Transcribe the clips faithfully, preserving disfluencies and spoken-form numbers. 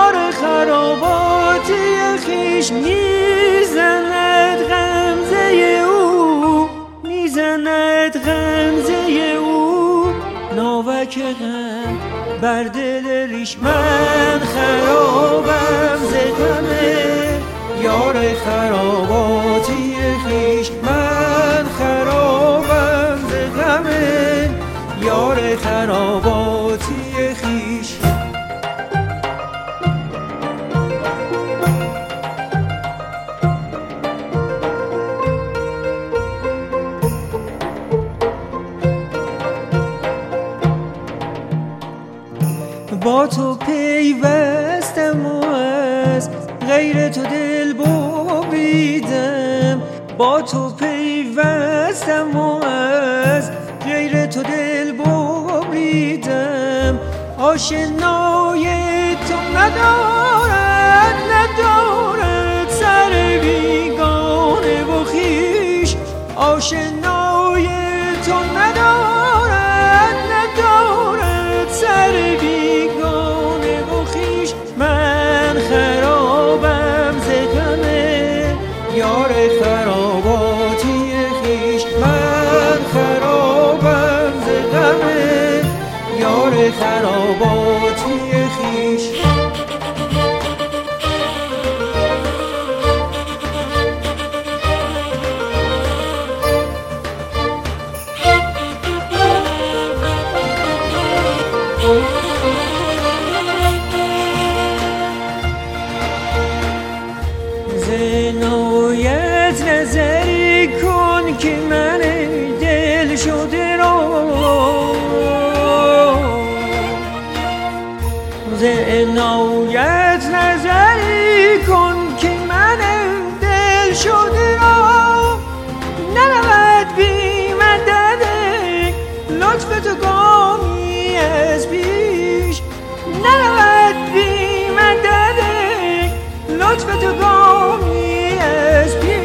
یار خراباتی خیش میزند غمزه او، میزند غمزه او، ناوک غم بر دل ریش. من خرابم ز غمه یار خراباتی خیش، من خرابم ز غمه یار خراباتی خیش. با تو پیوستم و از غیر تو دل بریدم، با تو پیوستم و از غیر تو دل بریدم. آشنای تو ندارد ندارد سر بیگانه و خویش، آشنای تو ندارد ندارد سر بیگانه و خویش. من خرابم ز غمه یار خراباتی خیش، من خرابم ز غمه یار خراباتی خیش. زنایت نظری کن که من دل شده را، زنایت نظری کن که من دل شده را، نرود بی مدد لطف تو گامی از پیش، نرود بی مدد لطف تو گامی از پیش.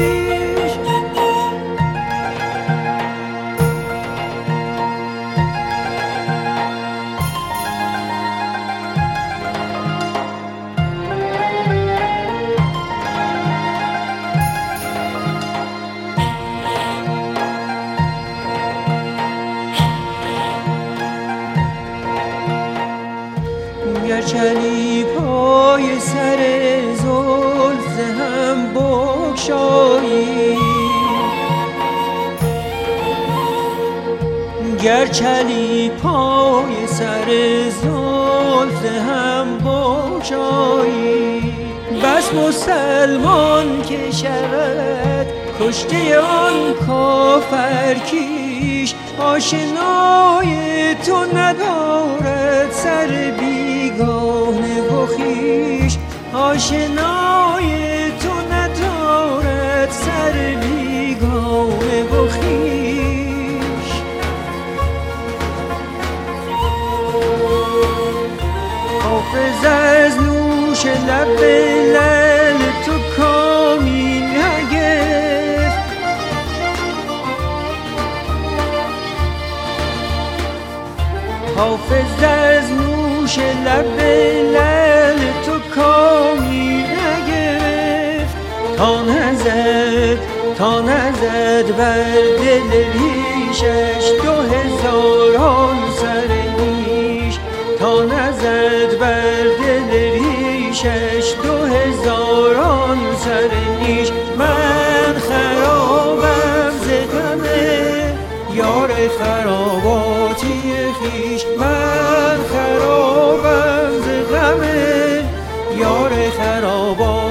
گر چلی پای سر زلف هم بگشایی، گر چلی پای سر زلف هم بگشایی. بس مسلمان که شود کشته آن کافر کیش، آشنای تو ندارد سر بیگانه و خویش، آشنای تو ندارد سر بیگانه و خویش. حافظ از نوش لب لعل تو کامی نگرفت، حافظ از نوش لب لعل تو کامی نگرفت. تا نزد تا نزد بر دل ریشش دو هزاران سر نیش، تا نزد بر دل ریشش دو هزاران سر نیش. من خرابم ز غمه یار خراباتی خیش، من خرابم ز غمه یار خراباتی